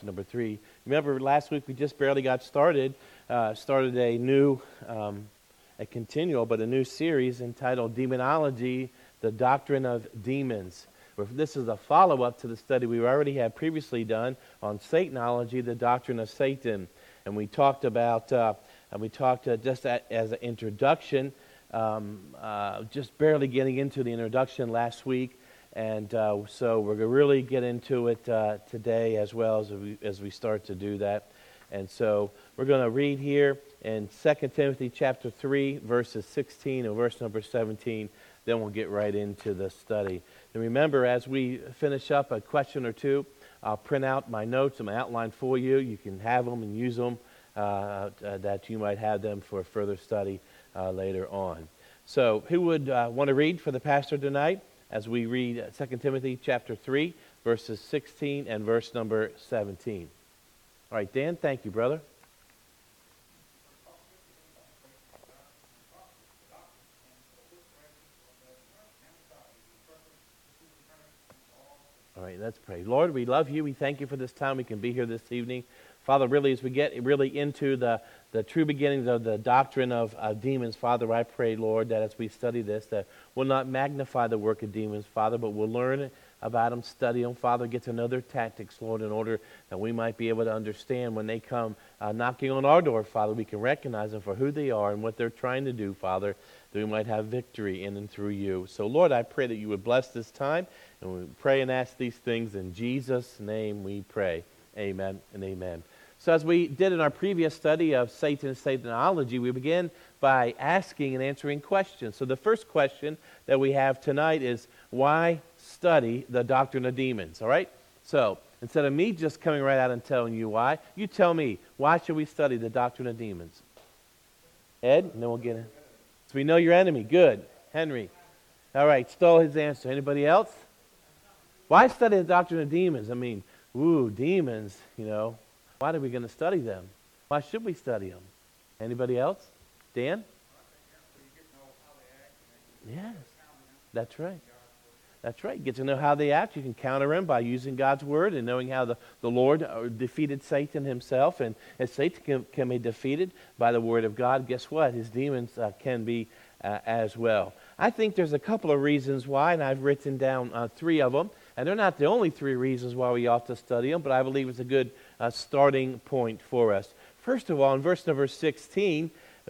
chapter number 3. Remember, last week we just barely got started. Started a new, a continual, but a new series entitled Demonology, the Doctrine of Demons. This is a follow-up to the study we already had previously done on Satanology, the doctrine of Satan. And we talked about, just as an introduction, just barely getting into the introduction last week. And so we're going to really get into it today as well as we start to do that. And so we're going to read here in 2 Timothy chapter 3, verses 16 and verse number 17. Then we'll get right into the study. And remember, as we finish up a question or two, I'll print out my notes and my outline for you. You can have them and use them, that you might have them for further study later on. So who would want to read for the pastor tonight as we read 2 Timothy chapter 3, verses 16 and verse number 17? All right, Dan, thank you, brother. All right, let's pray. Lord, we love you. We thank you for this time we can be here this evening. Father, really, as we get really into the true beginnings of the doctrine of demons, Father, I pray, Lord, that as we study this, that we'll not magnify the work of demons, Father, but we'll learn about them, study them, Father, get to know their tactics, Lord, in order that we might be able to understand when they come knocking on our door, Father, we can recognize them for who they are and what they're trying to do, Father, that we might have victory in and through you. So, Lord, I pray that you would bless this time, and we pray and ask these things in Jesus' name we pray. Amen and amen. So as we did in our previous study of Satan and Satanology, we begin by asking and answering questions. So the first question that we have tonight is, why study the doctrine of demons? All right? So instead of me just coming right out and telling you why, you tell me, why should we study the doctrine of demons? Ed, and then we'll get it. So we know your enemy. Good. Henry. All right, stole his answer. Anybody else? Why study the doctrine of demons? I mean, demons, Why are we going to study them? Why should we study them? Anybody else? Dan? Yes, that's right. That's right. Get to know how they act. You can counter them by using God's word and knowing how the Lord defeated Satan himself. And as Satan can be defeated by the word of God, guess what? His demons can be as well. I think there's a couple of reasons why, and I've written down 3 of them. And they're not the only 3 reasons why we ought to study them, but I believe it's a good starting point for us. First of all, in verse number 16,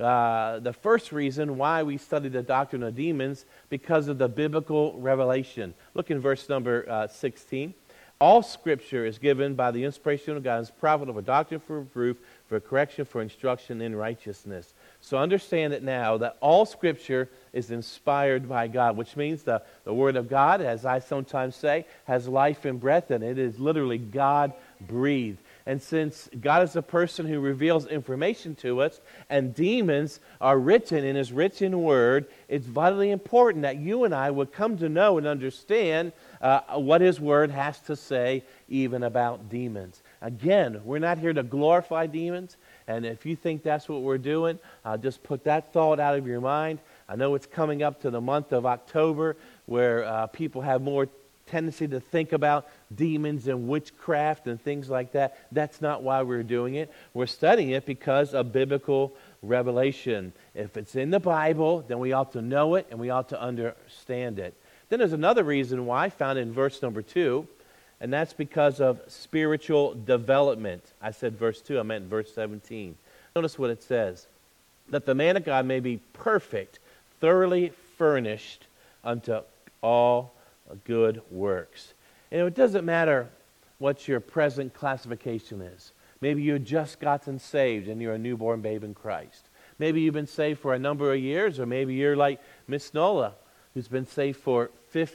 the first reason why we study the doctrine of demons, because of the biblical revelation. Look in verse number 16. All Scripture is given by the inspiration of God and is profitable for doctrine, for reproof, for correction, for instruction in righteousness. So understand it now that all Scripture is inspired by God, which means the Word of God, as I sometimes say, has life and breath in it. It is literally God-breathed. And since God is a person who reveals information to us, and demons are written in His written Word, it's vitally important that you and I would come to know and understand what His Word has to say even about demons. Again, we're not here to glorify demons, and if you think that's what we're doing, just put that thought out of your mind. I know it's coming up to the month of October where people have more tendency to think about demons and witchcraft and things like that. That's not why we're doing it. We're studying it because of biblical revelation. If it's in the Bible, then we ought to know it and we ought to understand it. Then there's another reason why, found in verse number 2, and that's because of spiritual development. I said verse 2, I meant verse 17. Notice what it says. That the man of God may be perfect, thoroughly furnished unto all good works. And it doesn't matter what your present classification is. Maybe you just gotten saved and you're a newborn babe in Christ. Maybe you've been saved for a number of years, or maybe you're like Miss Nola, who's been saved for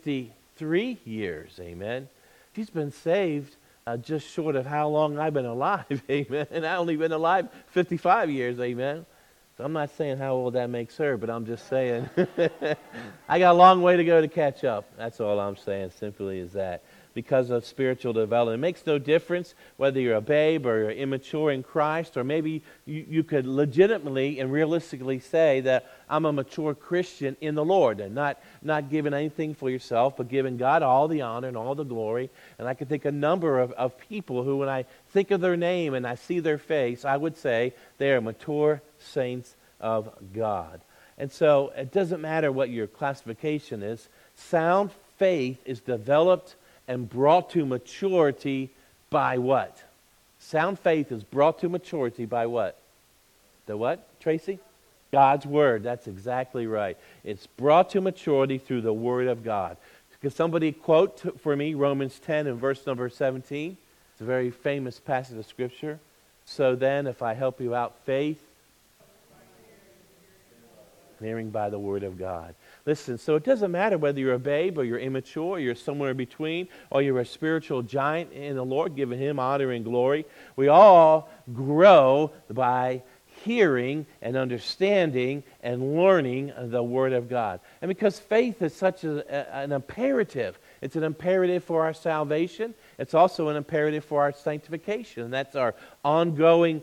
53 years. Amen. She's been saved just short of how long I've been alive. Amen. And I've only been alive 55 years. Amen. So I'm not saying how old that makes her, but I'm just saying I got a long way to go to catch up. That's all I'm saying, simply as that. because of spiritual development. It makes no difference whether you're a babe or you're immature in Christ, or maybe you could legitimately and realistically say that I'm a mature Christian in the Lord, and not giving anything for yourself, but giving God all the honor and all the glory. And I can think a number of people who, when I think of their name and I see their face, I would say they are mature saints of God. And so it doesn't matter what your classification is. Sound faith is developed and brought to maturity by what? Sound faith is brought to maturity by what? The what, Tracy? God's Word. That's exactly right. It's brought to maturity through the Word of God. Could somebody quote for me Romans 10 and verse number 17? It's a very famous passage of Scripture. So then, if I help you out, faith, hearing by the Word of God. Listen, so it doesn't matter whether you're a babe or you're immature, or you're somewhere in between, or you're a spiritual giant in the Lord, giving Him honor and glory. We all grow by hearing and understanding and learning the Word of God. And because faith is such an imperative, it's an imperative for our salvation. It's also an imperative for our sanctification. And that's our ongoing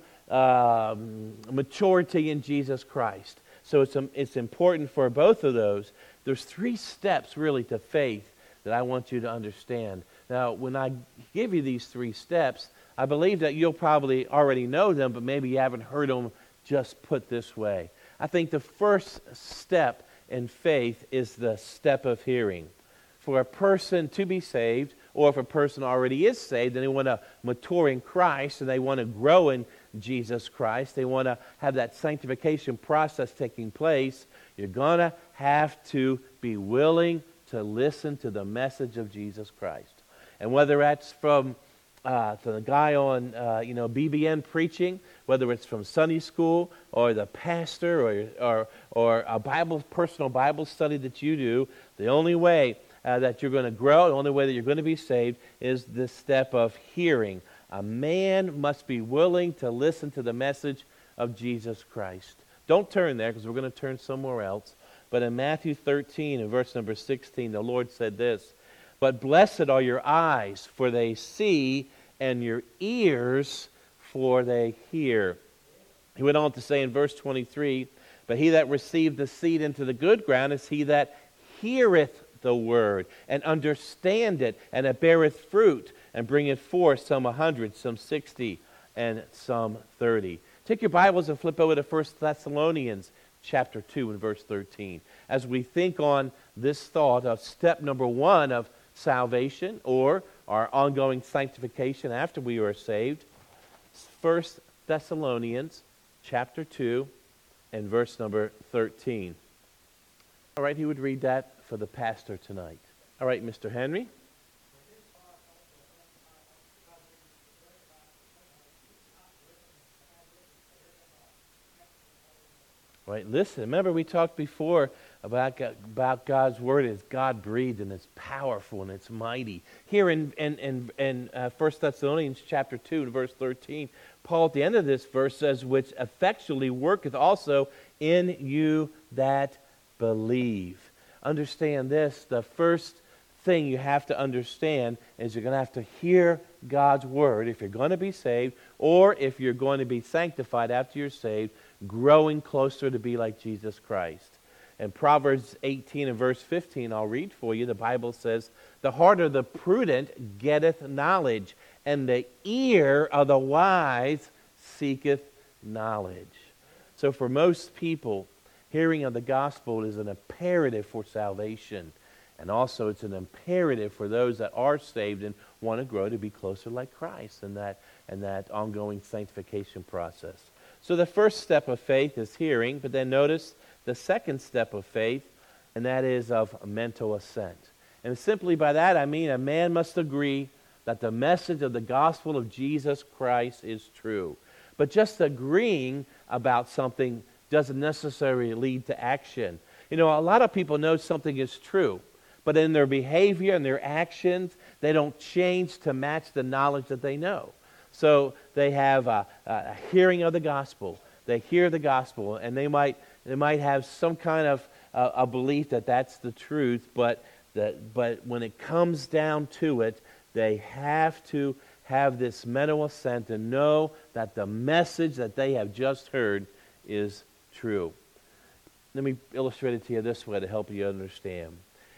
maturity in Jesus Christ. So it's important for both of those. There's 3 steps really to faith that I want you to understand. Now, when I give you these 3 steps, I believe that you'll probably already know them, but maybe you haven't heard them just put this way. I think the first step in faith is the step of hearing. For a person to be saved, or if a person already is saved and they want to mature in Christ and they want to grow in Jesus Christ, they want to have that sanctification process taking place, you're going to have to be willing to listen to the message of Jesus Christ. And whether that's from the guy on BBN preaching, whether it's from Sunday school or the pastor or a personal Bible study that you do, the only way that you're going to grow, the only way that you're going to be saved is this step of hearing. A man must be willing to listen to the message of Jesus Christ. Don't turn there, because we're going to turn somewhere else. But in Matthew 13 and verse number 16, the Lord said this, "But blessed are your eyes, for they see, and your ears, for they hear." He went on to say in verse 23, "But he that received the seed into the good ground is he that heareth the word, and understand it, and it beareth fruit, and bringeth forth some 100, some 60, and some 30. Take your Bibles and flip over to 1 Thessalonians chapter 2 and verse 13. As we think on this thought of step number 1 of salvation, or our ongoing sanctification after we are saved, 1 Thessalonians chapter 2 and verse number 13. All right, who would read that for the pastor tonight? All right, Mr. Henry. All right, listen. Remember, we talked before about God's word is God-breathed and it's powerful and it's mighty. Here in 1 Thessalonians chapter 2 and verse 13, Paul at the end of this verse says, "Which effectually worketh also in you that believe." Understand this, the first thing you have to understand is you're going to have to hear God's word if you're going to be saved, or if you're going to be sanctified after you're saved, growing closer to be like Jesus Christ. In Proverbs 18 and verse 15, I'll read for you, the Bible says, "The heart of the prudent getteth knowledge, and the ear of the wise seeketh knowledge." So for most people, hearing of the gospel is an imperative for salvation. And also it's an imperative for those that are saved and want to grow to be closer like Christ in that ongoing sanctification process. So the first step of faith is hearing, but then notice the second step of faith, and that is of mental assent. And simply by that I mean a man must agree that the message of the gospel of Jesus Christ is true. But just agreeing about something doesn't necessarily lead to action. You know, a lot of people know something is true, but in their behavior and their actions, they don't change to match the knowledge that they know. So they have a hearing of the gospel. They hear the gospel, and they might have some kind of a belief that that's the truth, but when it comes down to it, They have to have this mental assent and know that the message that they have just heard is true. Let me illustrate it to you this way to help you understand.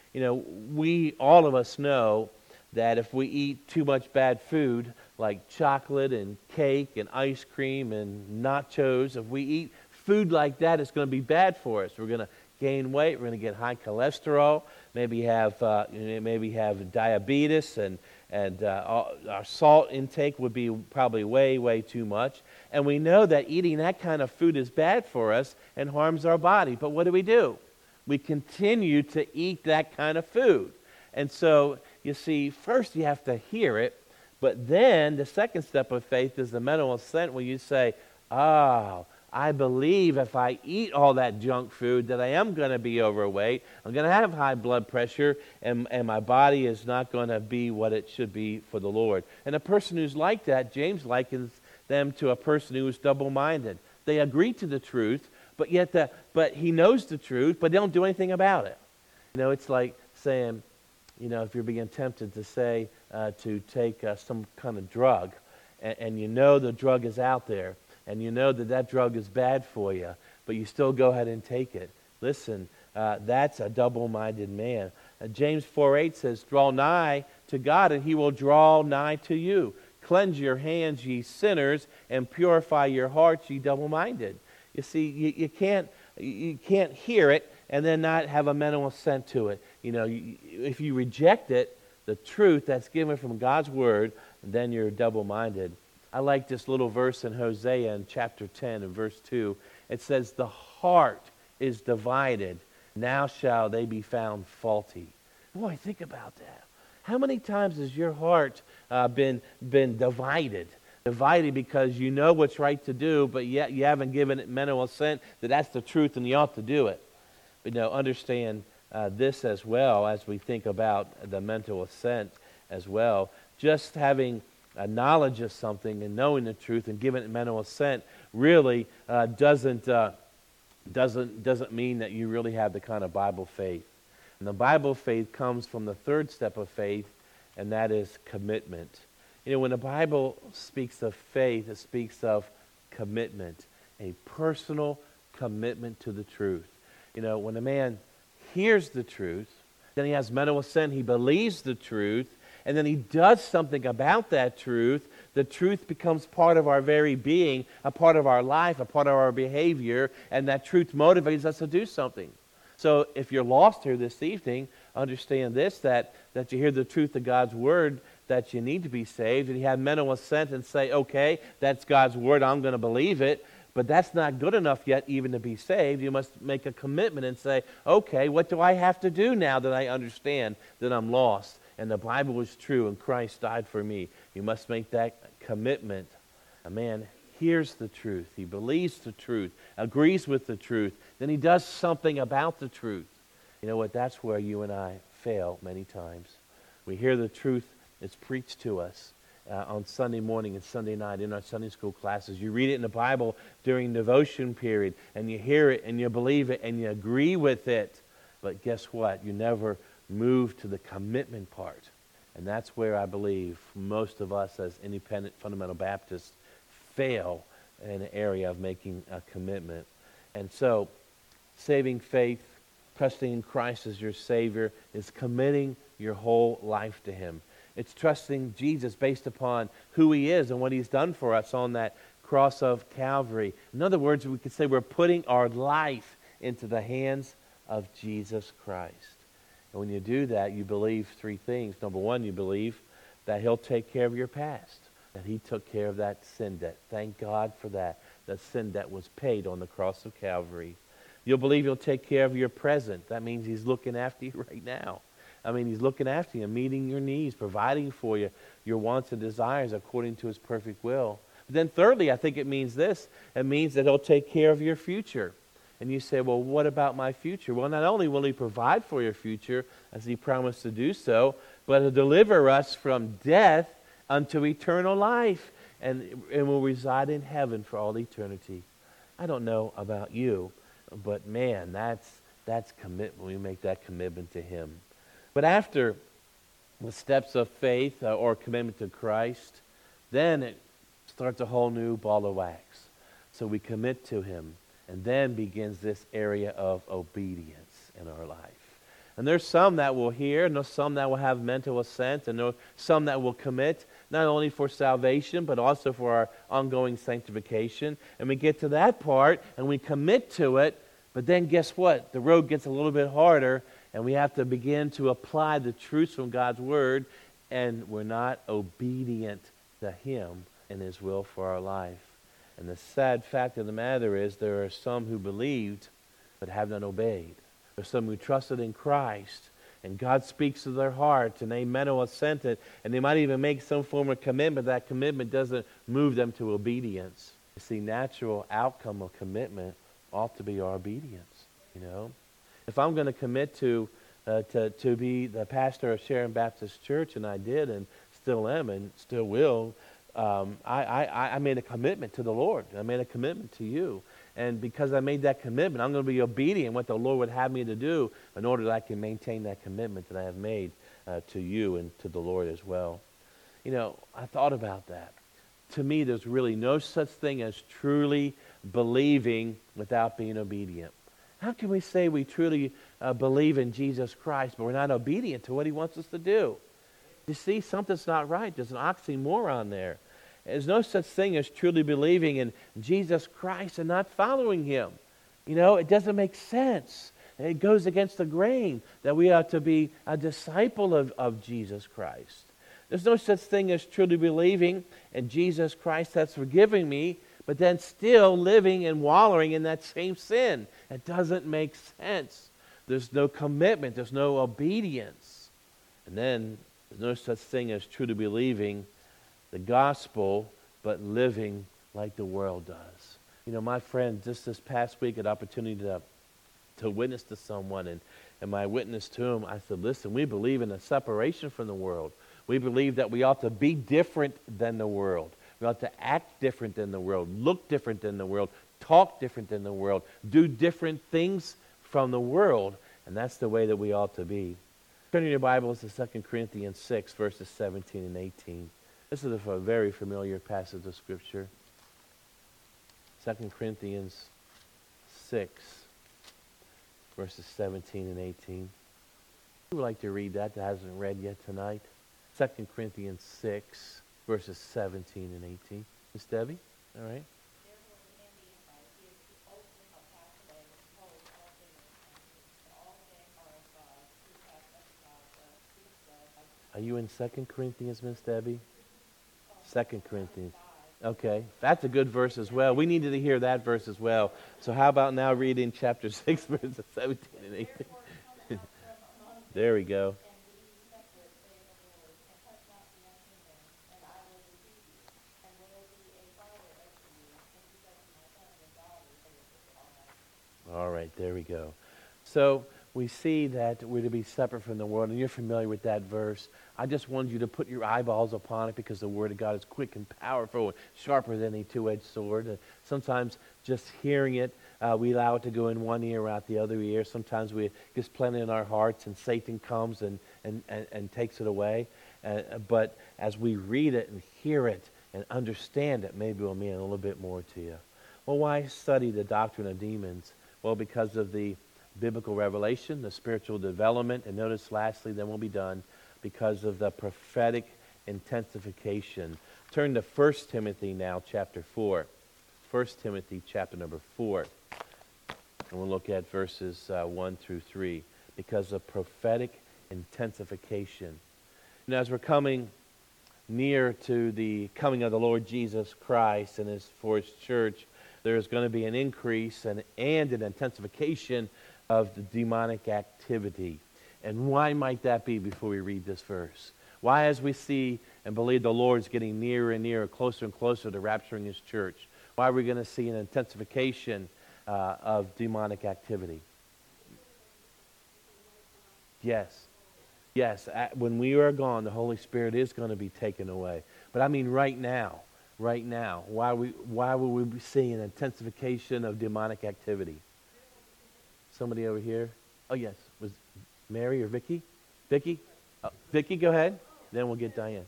All of us know that if we eat too much bad food, like chocolate and cake and ice cream and nachos, if we eat food like that, it's going to be bad for us. We're going to gain weight. We're going to get high cholesterol. Maybe have diabetes, and our salt intake would be probably way too much. And we know that eating that kind of food is bad for us and harms our body. But what do? We continue to eat that kind of food. And so, you see, first you have to hear it, but then the second step of faith is the mental assent, where you say, I believe if I eat all that junk food that I am going to be overweight, I'm going to have high blood pressure, and my body is not going to be what it should be for the Lord. And a person who's like that, James likens them to a person who is double-minded. They agree to the truth, but he knows the truth, but they don't do anything about it. It's like saying, if you're being tempted to say, to take some kind of drug, and the drug is out there, and that drug is bad for you, but you still go ahead and take it. Listen, that's a double-minded man. James 4:8 says, draw nigh to God, and he will draw nigh to you. Cleanse your hands, ye sinners, and purify your hearts, ye double-minded. You see, you can't hear it and then not have a mental assent to it. If you reject it, the truth that's given from God's Word, then you're double-minded. I like this little verse in Hosea in chapter 10 and verse 2. It says, the heart is divided, now shall they be found faulty. Boy, think about that. How many times has your heart been divided? Divided because you know what's right to do, but yet you haven't given it mental assent that that's the truth and you ought to do it. But understand this as well as we think about the mental assent as well. Just having a knowledge of something and knowing the truth and giving it mental assent really doesn't mean that you really have the kind of Bible faith. And the Bible faith comes from the third step of faith, and that is commitment. When the Bible speaks of faith, it speaks of commitment, a personal commitment to the truth. When a man hears the truth, then he has mental assent, he believes the truth, and then he does something about that truth. The truth becomes part of our very being, a part of our life, a part of our behavior, and that truth motivates us to do something. So if you're lost here this evening, understand this, that you hear the truth of God's Word, that you need to be saved, and you have mental assent and say, okay, that's God's Word, I'm going to believe it, but that's not good enough yet even to be saved. You must make a commitment and say, okay, what do I have to do now that I understand that I'm lost? And the Bible is true and Christ died for me. You must make that commitment. A man hears the truth. He believes the truth, agrees with the truth. Then he does something about the truth. You know what? That's where you and I fail many times. We hear the truth. It's preached to us on Sunday morning and Sunday night in our Sunday school classes. You read it in the Bible during devotion period, and you hear it, and you believe it, and you agree with it. But guess what? You never move to the commitment part. And that's where I believe most of us as independent fundamental Baptists fail in the area of making a commitment. And so, saving faith, trusting in Christ as your Savior, is committing your whole life to Him. It's trusting Jesus based upon who He is and what He's done for us on that cross of Calvary. In other words, we could say we're putting our life into the hands of Jesus Christ. And when you do that, you believe three things. Number one, you believe that He'll take care of your past, that He took care of that sin debt. Thank God for that. That sin debt was paid on the cross of Calvary. You'll believe He'll take care of your present. That means He's looking after you right now. He's looking after you, meeting your needs, providing for you, your wants and desires according to His perfect will. But then thirdly, I think it means this. It means that He'll take care of your future. And you say, well, what about my future? Well, not only will He provide for your future, as He promised to do so, but He'll deliver us from death unto eternal life, and will reside in heaven for all eternity. I don't know about you, but man, that's commitment. We make that commitment to Him. But after the steps of faith or commitment to Christ, then it starts a whole new ball of wax. So we commit to him, and then begins this area of obedience in our life. And there's some that will hear, and there's some that will have mental assent, and there's some that will commit, not only for salvation, but also for our ongoing sanctification. And we get to that part, and we commit to it, but then guess what? The road gets a little bit harder, and we have to begin to apply the truths from God's Word, and we're not obedient to him and his will for our life. And the sad fact of the matter is there are some who believed but have not obeyed. There's some who trusted in Christ, and God speaks to their hearts, and they mental assented, and they might even make some form of commitment. That commitment doesn't move them to obedience. You see, natural outcome of commitment ought to be our obedience. You know, if I'm going to commit to be the pastor of Sharon Baptist Church, and I did, and still am, and still will, I made a commitment to the Lord. I made a commitment to you. And because I made that commitment, I'm going to be obedient what the Lord would have me to do in order that I can maintain that commitment that I have made to you and to the Lord as well. You know, I thought about that. To me, there's really no such thing as truly believing without being obedient. How can we say we truly believe in Jesus Christ, but we're not obedient to what he wants us to do? You see, something's not right. There's an oxymoron there. There's no such thing as truly believing in Jesus Christ and not following him. You know, it doesn't make sense. It goes against the grain that we are to be a disciple of Jesus Christ. There's no such thing as truly believing in Jesus Christ that's forgiving me, but then still living and wallowing in that same sin. It doesn't make sense. There's no commitment. There's no obedience. And then there's no such thing as truly believing the gospel, but living like the world does. You know, my friend, just this past week, had opportunity to witness to someone, and my witness to him, I said, listen, we believe in a separation from the world. We believe that we ought to be different than the world. We ought to act different than the world, look different than the world, talk different than the world, do different things from the world, and that's the way that we ought to be. Turn in your Bibles to 2 Corinthians 6, verses 17 and 18. This is a very familiar passage of Scripture. 2 Corinthians 6, verses 17 and 18. Who would like to read that hasn't read yet tonight? 2 Corinthians 6, verses 17 and 18. Miss Debbie? All right. Are you in 2 Corinthians, Miss Debbie? 2 Corinthians. Okay, that's a good verse as well. We needed to hear that verse as well. So how about now reading chapter 6, verses 17 and 18? There we go. All right, there we go. So we see that we're to be separate from the world, and you're familiar with that verse. I just wanted you to put your eyeballs upon it because the Word of God is quick and powerful, sharper than a two-edged sword. Sometimes just hearing it, we allow it to go in one ear, out the other ear. Sometimes we just plant it in our hearts, and Satan comes and takes it away. But as we read it and hear it and understand it, maybe it will mean a little bit more to you. Well, why study the doctrine of demons? Well, because of the biblical revelation, the spiritual development, and notice lastly, then we'll be done, because of the prophetic intensification. Turn to 1 Timothy now, chapter 4. 1 Timothy, chapter number 4. And we'll look at verses 1 through 3. Because of prophetic intensification. And as we're coming near to the coming of the Lord Jesus Christ and for his church, there's going to be an increase and an intensification of the demonic activity. And why might that be before we read this verse? Why, as we see and believe the Lord's getting nearer and nearer, closer and closer to rapturing his church, why are we going to see an intensification of demonic activity? Yes. Yes, when we are gone, the Holy Spirit is going to be taken away. But I mean right now, why will we be seeing an intensification of demonic activity? Somebody over here? Oh, yes. Was Mary or Vicky? Vicky? Oh, Vicki, go ahead. Then we'll get Diane.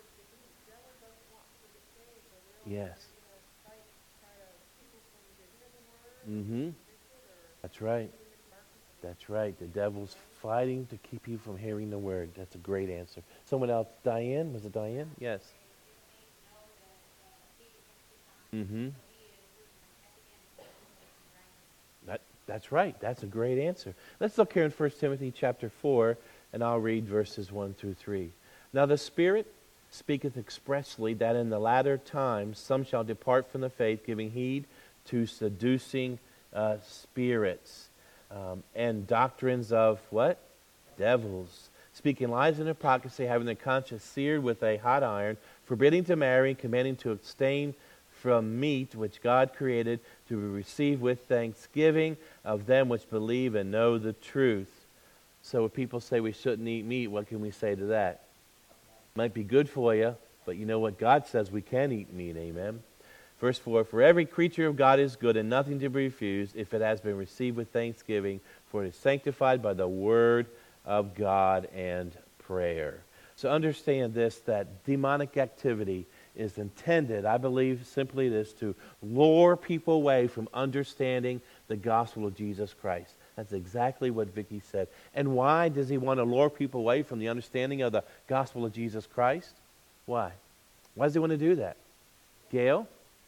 Yes. Mm-hmm. That's right. That's right. The devil's fighting to keep you from hearing the word. That's a great answer. Someone else. Diane? Was it Diane? Yes. Mm-hmm. That's right. That's a great answer. Let's look here in 1 Timothy chapter 4, and I'll read verses 1 through 3. Now the Spirit speaketh expressly that in the latter times some shall depart from the faith, giving heed to seducing spirits and doctrines of what? Devils. Speaking lies and hypocrisy, having their conscience seared with a hot iron, forbidding to marry, commanding to abstain from meat which God created, to be received with thanksgiving of them which believe and know the truth. So when people say we shouldn't eat meat, what can we say to that? Might be good for you, but you know what? God says we can eat meat, amen? Verse 4, for every creature of God is good and nothing to be refused if it has been received with thanksgiving, for it is sanctified by the word of God and prayer. So understand this, that demonic activity is intended, I believe, simply this, to lure people away from understanding the gospel of Jesus Christ. That's exactly what Vicki said. And why does he want to lure people away from the understanding of the gospel of Jesus Christ? Why? Why does he want to do that? Gail?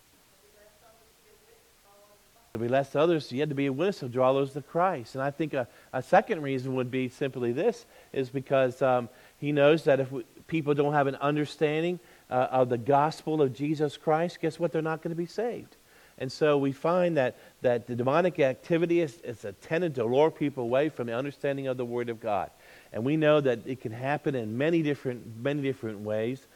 To be less others, you had to be a witness to draw those to Christ. And I think a second reason would be simply this, is because he knows that if people don't have an understanding of the gospel of Jesus Christ, guess what? They're not going to be saved. And so we find that the demonic activity is intended to lure people away from the understanding of the Word of God. And we know that it can happen in many different ways.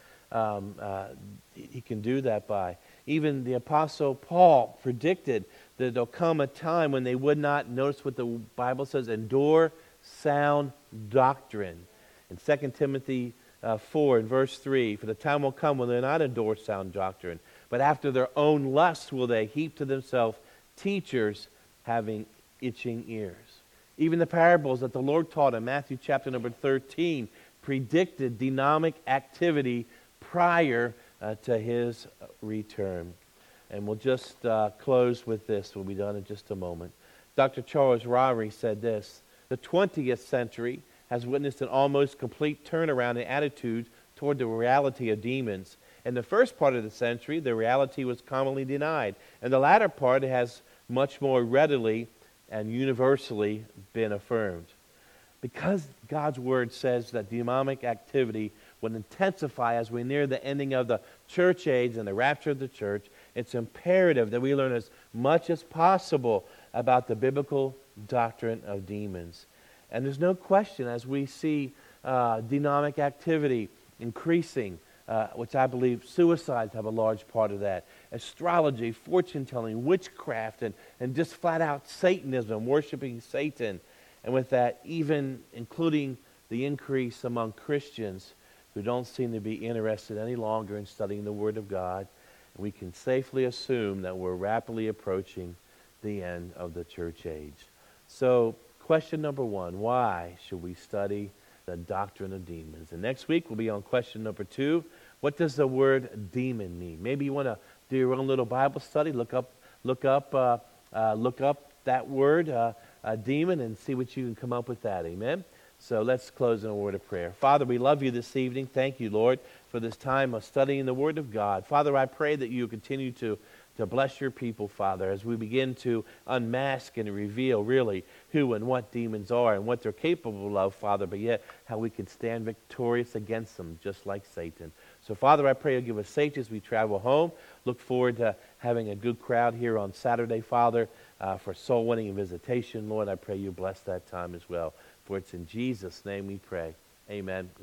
He can do that by. Even the Apostle Paul predicted that there'll come a time when they would not, notice what the Bible says, endure sound doctrine. In 2 Timothy 4 and verse 3, for the time will come when they'll not endure sound doctrine, but after their own lusts will they heap to themselves teachers having itching ears. Even the parables that the Lord taught in Matthew chapter number 13 predicted demonic activity prior to his return. And we'll just close with this. We'll be done in just a moment. Dr. Charles Ryrie said this, the 20th century has witnessed an almost complete turnaround in attitude toward the reality of demons. In the first part of the century, the reality was commonly denied. In the latter part, it has much more readily and universally been affirmed. Because God's Word says that demonic activity would intensify as we near the ending of the church age and the rapture of the church, it's imperative that we learn as much as possible about the biblical doctrine of demons. And there's no question, as we see demonic activity increasing, which I believe suicides have a large part of that, astrology, fortune-telling, witchcraft, and just flat-out Satanism, worshiping Satan. And with that, even including the increase among Christians who don't seem to be interested any longer in studying the Word of God, we can safely assume that we're rapidly approaching the end of the church age. So, question number 1, why should we study the doctrine of demons? And next week we'll be on question number 2, what does the word demon mean? Maybe you want to do your own little Bible study, look up that word, demon, and see what you can come up with that. Amen? So let's close in a word of prayer. Father, we love you this evening. Thank you, Lord, for this time of studying the Word of God. Father, I pray that you continue to bless your people, Father, as we begin to unmask and reveal really who and what demons are and what they're capable of, Father, but yet how we can stand victorious against them, just like Satan. So, Father, I pray you'll give us safety as we travel home. Look forward to having a good crowd here on Saturday, Father, for soul winning and visitation. Lord, I pray you bless that time as well. For it's in Jesus' name we pray. Amen.